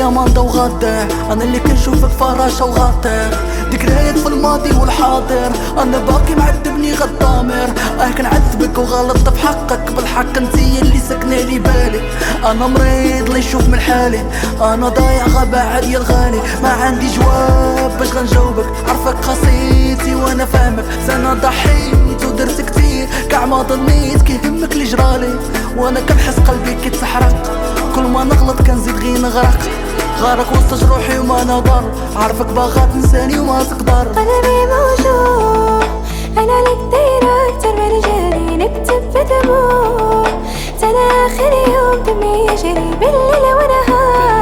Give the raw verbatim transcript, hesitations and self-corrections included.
يا ماندا وغدر، انا اللي كنشوفك فراشة وغاطر، ذكريات في الماضي والحاضر، انا باقي معذبني غدامر. اه كنعذبك وغلطت في حقك، بالحق انتي اللي سكنة لي بالي. انا مريض لي يشوف من حالي، انا ضايع غابة عادي الغالي، ما عندي جواب باش غنجاوبك، عرفك خاصيتي وانا فاهمك، سنة ضحيت ودرت كتير كاع ما ظنيت كيهمك اللي جرالي، وانا كنحس قلبي كيتحرق، كل ما نغلط كنزيد غي نغرق، غارق وسط جروحي وما نضر، عارفك باغا تنساني وما تقدر. قلبي موجوع انا لك دايرة اكتر من رجالي، نكتب بدموع تنا اخر يوم دمي يجري بالليل ونهار.